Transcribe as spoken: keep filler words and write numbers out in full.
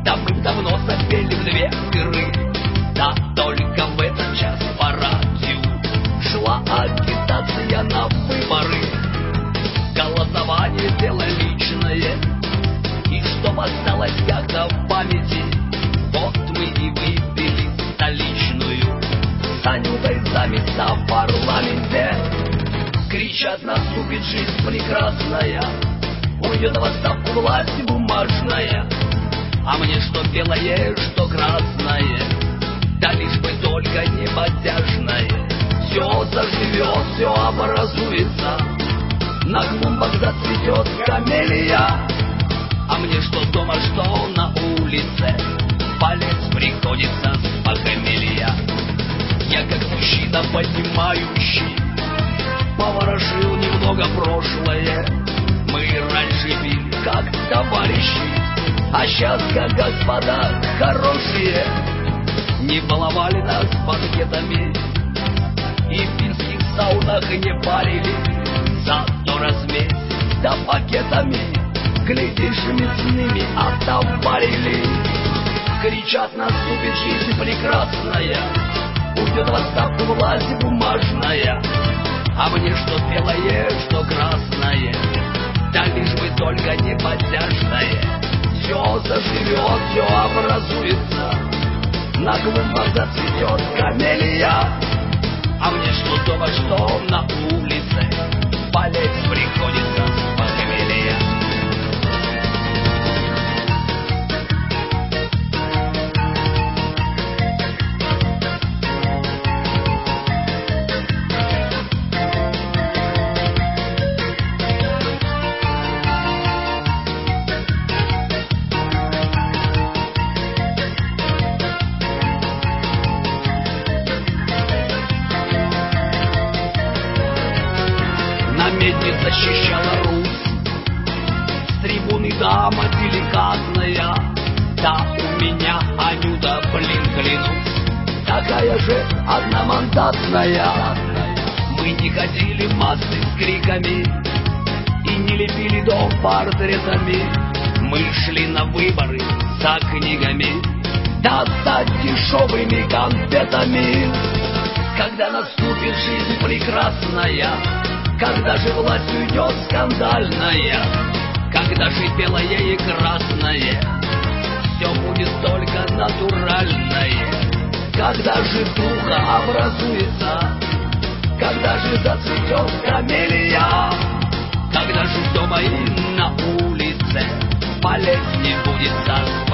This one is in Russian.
давным-давно запели в две дыры. Да только в этот час по радио шла агитация на выборы. Голосование — дело личное, и что осталось как-то в памяти, вот мы и выпили столичную с Анютой за места в парламенте. Кричат: наступит жизнь прекрасная, уйдет в отставку власть бумажная. А мне что белое, что красное, да лишь бы только не бодяжное. Все заживет, все образуется, на клумбах зацветет камелия. А мне что дома, что на улице, палец приходится с похмелья. Я как мужчина понимающий поворошил немного прошлое. Мы раньше пили как товарищи, а сейчас как господа хорошие. Не баловали нас банкетами и в финских саунах не парили, зато размесь да пакетами, глядишь, мясными отоварили. Кричат: наступит жизнь прекрасная, уйдет в отставку власть бумажная. А мне что белое, что красное, да лишь бы только не подтяжное. Все заживет, все образуется, на клумбах зацветет камелия. А мне что дома, что на улице, палец приходится с похмелья. Медник защищала Русь, с трибуны дама деликатная. Да у меня Анюта, блин, клянусь, такая же одномандатная. Мы не ходили массы с криками и не лепили дом портретами. Мы шли на выборы за книгами, да за дешевыми конфетами. Когда наступит жизнь прекрасная, когда же власть уйдет скандальная, когда же белое и красное все будет только натуральное, когда же духа образуется, когда же зацветет камелия, когда же дома и на улице палец не будет сажать.